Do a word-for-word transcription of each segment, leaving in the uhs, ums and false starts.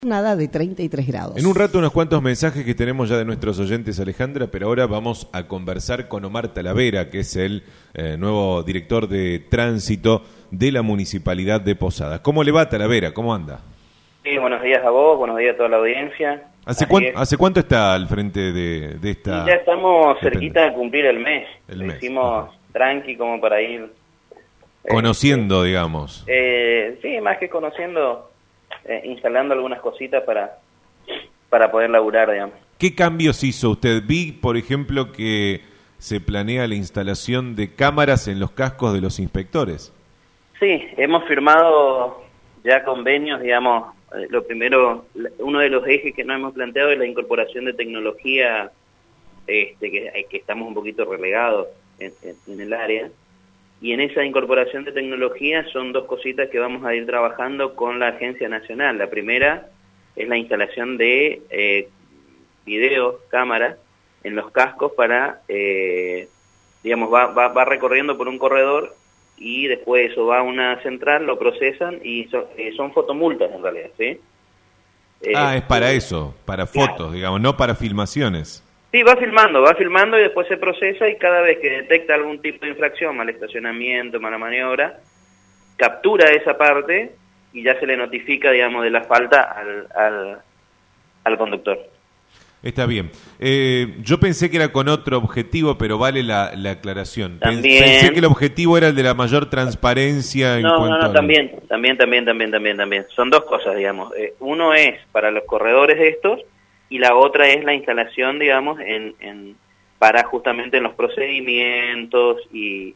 Nada de treinta y tres grados. En un rato unos cuantos mensajes que tenemos ya de nuestros oyentes, Alejandra, pero ahora vamos a conversar con Omar Talavera, que es el eh, nuevo director de tránsito de la Municipalidad de Posadas. ¿Cómo le va, Talavera? ¿Cómo anda? Sí, buenos días a vos, buenos días a toda la audiencia. ¿Hace, cuán, ¿hace cuánto está al frente de, de esta...? Y ya estamos cerquita de cumplir el mes. El Lo mes. hicimos Ajá. tranqui como para ir... Conociendo, eh, digamos. Eh, sí, más que conociendo, eh, instalando algunas cositas para, para poder laburar, digamos. ¿Qué cambios hizo usted? Vi, por ejemplo, que se planea la instalación de cámaras en los cascos de los inspectores. Sí, hemos firmado ya convenios, digamos. Eh, lo primero, uno de los ejes que nos hemos planteado es la incorporación de tecnología, este, que, que estamos un poquito relegados en, en, en el área. Y en esa incorporación de tecnología son dos cositas que vamos a ir trabajando con la Agencia Nacional. La primera es la instalación de eh, video, cámara, en los cascos para, eh, digamos, va, va, va recorriendo por un corredor y después eso va a una central, lo procesan y so, eh, son fotomultas en realidad, ¿sí? Eh, ah, es para eso, para fotos, claro. digamos, no para filmaciones. Sí, va filmando, va filmando y después se procesa y cada vez que detecta algún tipo de infracción, mal estacionamiento, mala maniobra, captura esa parte y ya se le notifica, digamos, de la falta al, al, al conductor. Está bien. Eh, yo pensé que era con otro objetivo, pero vale la, la aclaración. También. Pensé que el objetivo era el de la mayor transparencia en no, cuanto No, no, a... también, también, también, también, también, también. Son dos cosas, digamos. Eh, uno es para los corredores estos, y la otra es la instalación, digamos, en, en para justamente en los procedimientos y,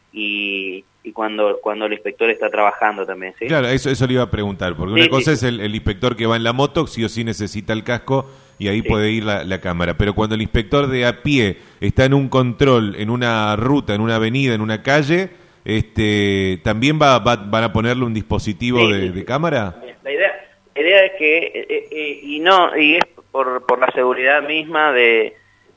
y, y cuando cuando el inspector está trabajando también, ¿sí? Claro, eso eso le iba a preguntar, porque sí, una cosa sí. es el, el inspector que va en la moto, sí o sí necesita el casco y ahí sí. puede ir la, la cámara, pero cuando el inspector de a pie está en un control, en una ruta, en una avenida, en una calle, este también va, va van a ponerle un dispositivo sí, de, sí, de sí. cámara. La idea, la idea es que, eh, eh, y no, y es por, por la seguridad misma de,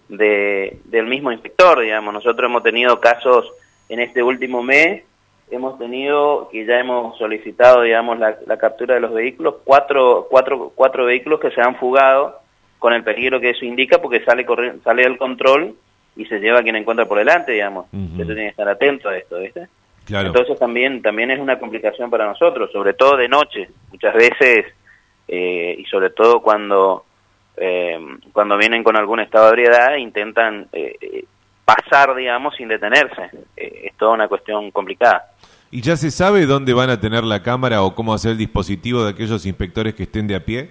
de del mismo inspector, digamos. Nosotros hemos tenido casos en este último mes, hemos tenido, que ya hemos solicitado, digamos, la, la captura de los vehículos, cuatro, cuatro, cuatro vehículos que se han fugado con el peligro que eso indica, porque sale corri- sale del control y se lleva a quien encuentra por delante, digamos. Uh-huh. Entonces tiene que estar atento a esto, ¿viste? Claro. Entonces también también es una complicación para nosotros, sobre todo de noche, muchas veces, eh, y sobre todo cuando eh, cuando vienen con algún estado de ebriedad, intentan eh, pasar, digamos, sin detenerse. Eh, es toda una cuestión complicada. ¿Y ya se sabe dónde van a tener la cámara o cómo hacer el dispositivo de aquellos inspectores que estén de a pie?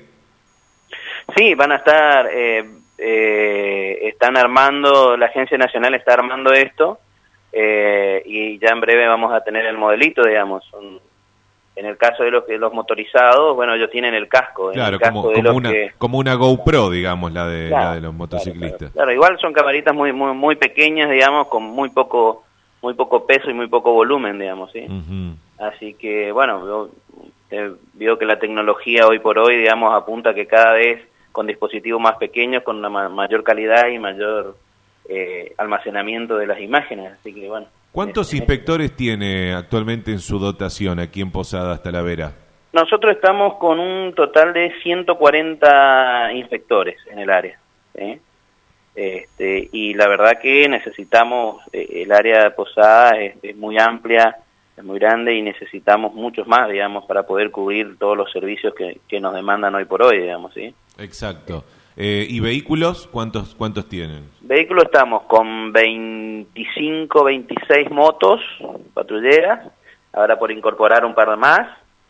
Sí, van a estar, eh, eh, están armando, la Agencia Nacional está armando esto, eh, y ya en breve vamos a tener el modelito, digamos. Un, en el caso de los que los motorizados, bueno, ellos tienen el casco. En claro, el caso como, de como, los una, que... como una GoPro, digamos, la de, claro, la de los motociclistas. Claro, claro, claro, igual son camaritas muy, muy, muy pequeñas, digamos, con muy poco, muy poco peso y muy poco volumen, digamos, ¿sí? Uh-huh. Así que, bueno, usted vio que la tecnología hoy por hoy, digamos, apunta que cada vez con dispositivos más pequeños, con una ma- mayor calidad y mayor eh, almacenamiento de las imágenes, así que, bueno. ¿Cuántos eh, inspectores eh, tiene actualmente en su dotación aquí en Posadas Talavera? Nosotros estamos con un total de ciento cuarenta inspectores en el área, ¿sí? Este, y la verdad que necesitamos, eh, el área de Posadas es, es muy amplia, es muy grande y necesitamos muchos más, digamos, para poder cubrir todos los servicios que, que nos demandan hoy por hoy, digamos, ¿sí? Exacto. Eh, ¿Y vehículos? ¿Cuántos cuántos tienen? Vehículos estamos con veinticinco, veintiséis motos patrulleras, ahora por incorporar un par de más,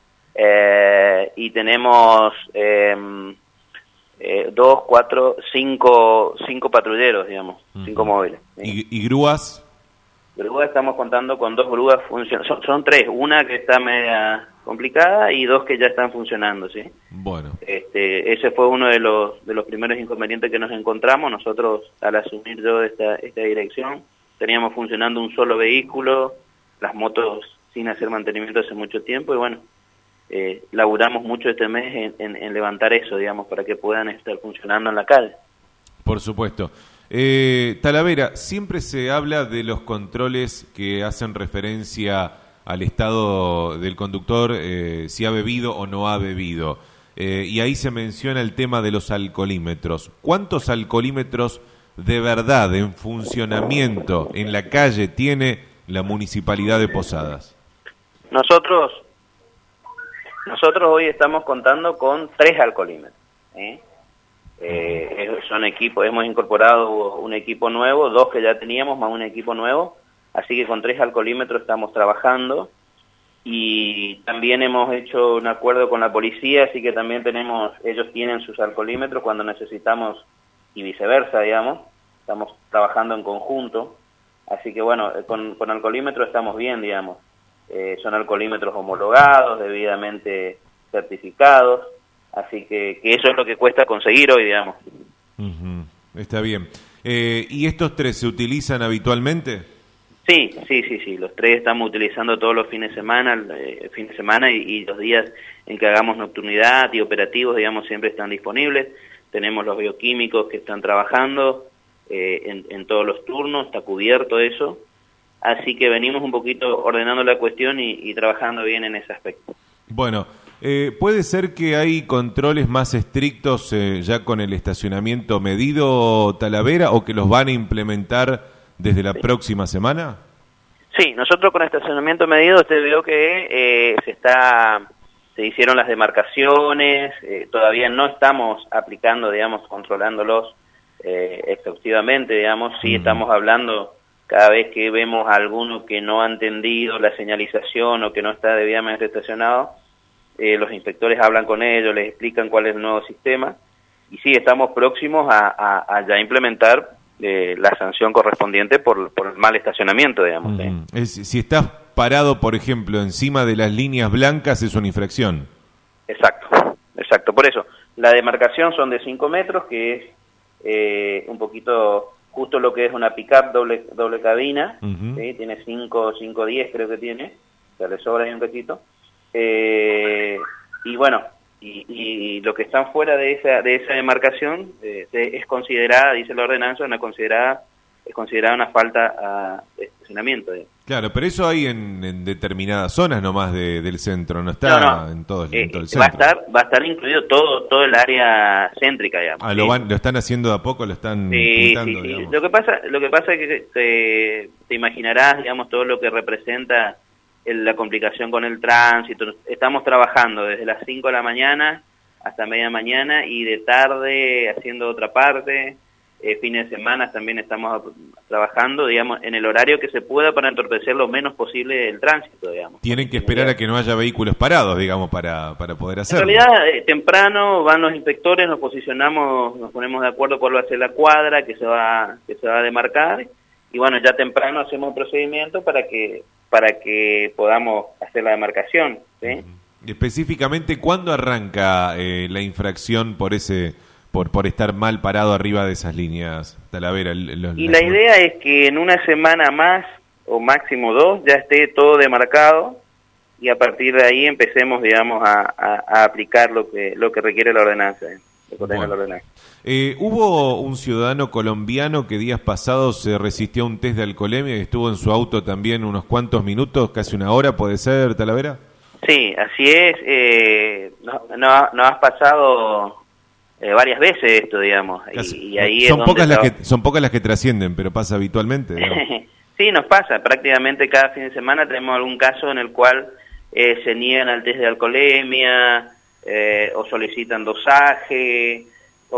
eh, y tenemos eh, eh, dos, cuatro, cinco, cinco patrulleros, digamos, uh-huh. cinco móviles. ¿Sí? ¿Y, y grúas? Grúas estamos contando con dos grúas funcionando, son, son tres, una que está media complicada y dos que ya están funcionando, ¿sí? Bueno. Este, ese fue uno de los de los primeros inconvenientes que nos encontramos. Nosotros, al asumir yo esta, esta dirección, teníamos funcionando un solo vehículo, las motos sin hacer mantenimiento hace mucho tiempo y bueno, eh, laburamos mucho este mes en, en, en levantar eso, digamos, para que puedan estar funcionando en la calle. Por supuesto. Eh, Talavera, siempre se habla de los controles que hacen referencia al estado del conductor, eh, si ha bebido o no ha bebido. eh, y ahí se menciona el tema de los alcoholímetros. ¿Cuántos alcoholímetros de verdad en funcionamiento en la calle tiene la Municipalidad de Posadas? Nosotros, nosotros hoy estamos contando con tres alcoholímetros, ¿eh? Eh, son equipos, hemos incorporado un equipo nuevo, dos que ya teníamos más un equipo nuevo, así que con tres alcoholímetros estamos trabajando. Y también hemos hecho un acuerdo con la policía, así que también tenemos, ellos tienen sus alcoholímetros cuando necesitamos y viceversa, digamos, estamos trabajando en conjunto, así que bueno, con, con alcoholímetros estamos bien, digamos, eh, son alcoholímetros homologados, debidamente certificados, así que, que eso es lo que cuesta conseguir hoy, digamos. Uh-huh. Está bien. Eh, ¿Y estos tres se utilizan habitualmente? Sí, sí, sí, sí, los tres estamos utilizando todos los fines de semana, eh, fin de semana y, y los días en que hagamos nocturnidad y operativos, digamos, siempre están disponibles. Tenemos los bioquímicos que están trabajando eh, en, en todos los turnos, está cubierto eso, así que venimos un poquito ordenando la cuestión y, y trabajando bien en ese aspecto. Bueno, eh, ¿puede ser que hay controles más estrictos eh, ya con el estacionamiento medido, Talavera, o que los van a implementar desde la sí. próxima semana? Sí, nosotros con estacionamiento medido, usted vio que eh, se está, se hicieron las demarcaciones, eh, todavía no estamos aplicando, digamos, controlándolos eh, exhaustivamente, digamos, sí uh-huh. estamos hablando cada vez que vemos a alguno que no ha entendido la señalización o que no está debidamente estacionado, eh, los inspectores hablan con ellos, les explican cuál es el nuevo sistema, y sí, estamos próximos a, a, a ya implementar Eh, la sanción correspondiente por, por el mal estacionamiento, digamos. Uh-huh. ¿sí? Es, si estás parado, por ejemplo, encima de las líneas blancas, es una infracción. Exacto, exacto. Por eso, la demarcación son de cinco metros, que es eh, un poquito justo lo que es una pick-up doble, doble cabina, uh-huh. ¿sí? Tiene cinco, cinco diez creo que tiene, o sea, le sobra ahí un cachito. Eh, y bueno, Y, y lo que están fuera de esa de esa demarcación eh, es considerada, dice la ordenanza, una considerada es considerada una falta a, de estacionamiento. Eh. Claro, pero eso hay en, en determinadas zonas nomás de, del centro, no está no, no. En, todo, eh, en todo el va centro. A estar, va a estar incluido todo todo el área céntrica, digamos. Ah, ¿sí? lo, van, lo están haciendo de a poco, lo están sí, pintando, sí, sí. digamos. Lo que pasa, lo que pasa es que te, te imaginarás, digamos, todo lo que representa el, la complicación con el tránsito. Estamos trabajando desde las cinco de la mañana hasta media mañana y de tarde haciendo otra parte, eh, fines de semana también estamos trabajando, digamos, en el horario que se pueda para entorpecer lo menos posible el tránsito, digamos. Tienen que esperar a que no haya vehículos parados, digamos, para, para poder hacerlo. En realidad, eh, temprano van los inspectores, nos posicionamos, nos ponemos de acuerdo cuál va a ser la cuadra que se va, que se va a demarcar, y bueno, ya temprano hacemos un procedimiento para que, para que podamos hacer la demarcación, ¿sí? Uh-huh. Específicamente, ¿cuándo arranca eh, la infracción por ese por por estar mal parado arriba de esas líneas, Talavera? Los, y la idea es que en una semana más, o máximo dos, ya esté todo demarcado, y a partir de ahí empecemos, digamos, a, a, a aplicar lo que lo que requiere la ordenanza. Eh, bueno. la ordenanza. Eh, hubo un ciudadano colombiano que días pasados se resistió a un test de alcoholemia y estuvo en su auto también unos cuantos minutos, casi una hora, ¿puede ser, Talavera? Sí, así es. Eh, no, no, no has pasado eh, varias veces esto, digamos. Y, y ahí son es pocas las estaba... que son pocas las que trascienden, pero pasa habitualmente. Sí, nos pasa. Prácticamente cada fin de semana tenemos algún caso en el cual eh, se niegan al test de alcoholemia eh, o solicitan dosaje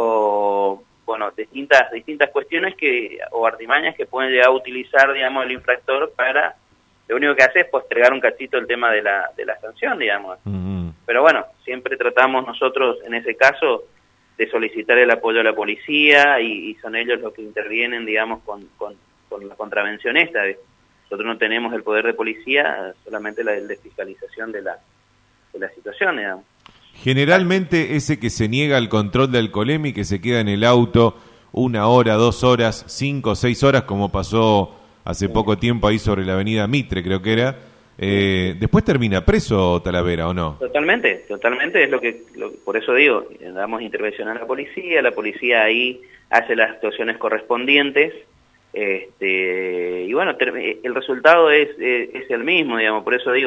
o bueno distintas distintas cuestiones que o artimañas que pueden llegar a utilizar, digamos, el infractor para lo único que hace es postergar un cachito el tema de la de la sanción, digamos. Uh-huh. Pero bueno, siempre tratamos nosotros, en ese caso, de solicitar el apoyo a la policía y, y son ellos los que intervienen, digamos, con, con, con la contravención esta. Nosotros no tenemos el poder de policía, solamente la de fiscalización de la, de la situación, digamos. Generalmente ese que se niega al control de alcoholemia y que se queda en el auto una hora, dos horas, cinco, seis horas, como pasó hace poco tiempo ahí sobre la avenida Mitre, creo que era, eh, después termina preso, Talavera, ¿o no? Totalmente, totalmente, es lo que, lo, por eso digo, damos intervención a la policía, la policía ahí hace las actuaciones correspondientes, este, y bueno, ter, el resultado es, es, es el mismo, digamos, por eso digo,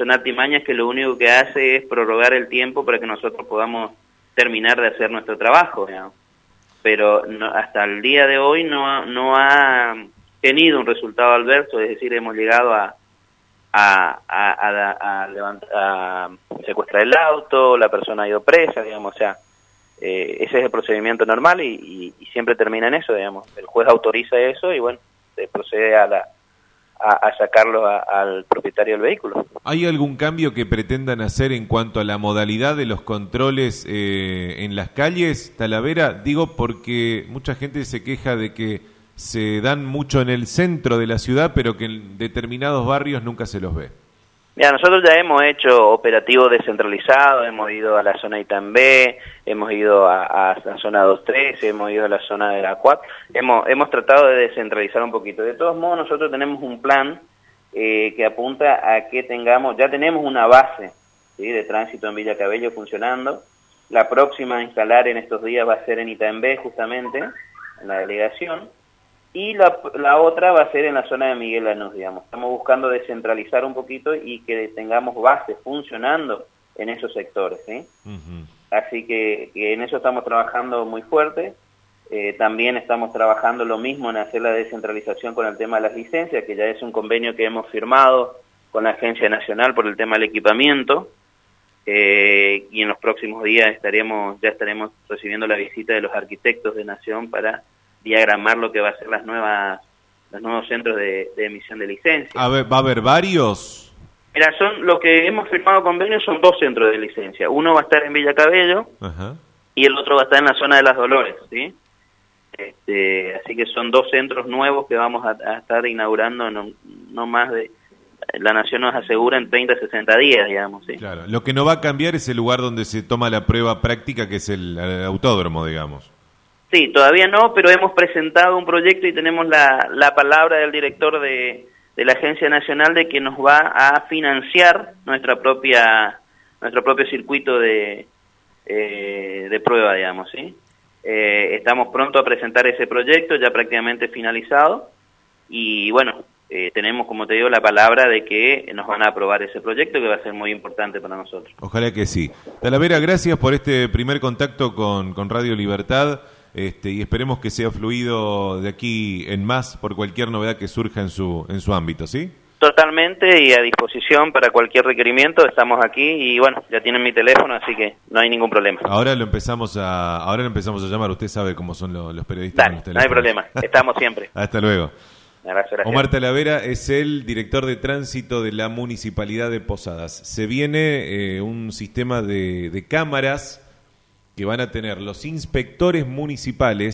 son artimañas que lo único que hace es prorrogar el tiempo para que nosotros podamos terminar de hacer nuestro trabajo, digamos. Pero no, hasta el día de hoy no, no ha tenido un resultado adverso, es decir, hemos llegado a a, a, a, a, levantar, a secuestrar el auto, la persona ha ido presa, digamos, o sea, eh, ese es el procedimiento normal y, y, y siempre termina en eso, digamos. El juez autoriza eso y bueno, se procede a la a, a sacarlo a, al propietario del vehículo. ¿Hay algún cambio que pretendan hacer en cuanto a la modalidad de los controles eh, en las calles, Talavera? Digo porque mucha gente se queja de que se dan mucho en el centro de la ciudad, pero que en determinados barrios nunca se los ve. Mira, nosotros ya hemos hecho operativos descentralizados, hemos ido a la zona Itambé, hemos ido a, a la zona dos trece, hemos ido a la zona de la cuatro, hemos, hemos tratado de descentralizar un poquito. De todos modos, nosotros tenemos un plan eh, que apunta a que tengamos, ya tenemos una base, ¿sí?, de tránsito en Villa Cabello funcionando. La próxima a instalar en estos días va a ser en Itambé, justamente, en la delegación. Y la, la otra va a ser en la zona de Miguel Lanús, digamos. Estamos buscando descentralizar un poquito y que tengamos bases funcionando en esos sectores, ¿sí? Uh-huh. Así que, que en eso estamos trabajando muy fuerte. Eh, también estamos trabajando lo mismo en hacer la descentralización con el tema de las licencias, que ya es un convenio que hemos firmado con la Agencia Nacional por el tema del equipamiento. Eh, y en los próximos días estaremos ya estaremos recibiendo la visita de los arquitectos de Nación para diagramar lo que va a ser las nuevas los nuevos centros de, de emisión de licencia. A ver, ¿va a haber varios? Mira, son lo que hemos firmado convenios son dos centros de licencia. Uno va a estar en Villa Cabello. Ajá. Y el otro va a estar en la zona de Las Dolores, ¿sí? Este, así que son dos centros nuevos que vamos a, a estar inaugurando no, no más de la Nación nos asegura en treinta a sesenta días, digamos, ¿sí? Claro, lo que no va a cambiar es el lugar donde se toma la prueba práctica, que es el, el autódromo, digamos. Sí, todavía no, pero hemos presentado un proyecto y tenemos la, la palabra del director de, de la Agencia Nacional de que nos va a financiar nuestra propia nuestro propio circuito de, eh, de prueba, digamos, ¿sí? Eh, estamos pronto a presentar ese proyecto, ya prácticamente finalizado, y bueno, eh, tenemos, como te digo, la palabra de que nos van a aprobar ese proyecto, que va a ser muy importante para nosotros. Ojalá que sí. Talavera, gracias por este primer contacto con, con Radio Libertad. Este, y esperemos que sea fluido de aquí en más por cualquier novedad que surja en su en su ámbito, ¿sí? Totalmente, y a disposición para cualquier requerimiento, estamos aquí y bueno, ya tienen mi teléfono, así que no hay ningún problema. Ahora lo empezamos a ahora lo empezamos a llamar, usted sabe cómo son los, los periodistas. Dale, con los no hay problema, estamos siempre. Hasta luego. Gracias, gracias. Omar Talavera es el director de tránsito de la Municipalidad de Posadas. Se viene eh, un sistema de, de cámaras que van a tener los inspectores municipales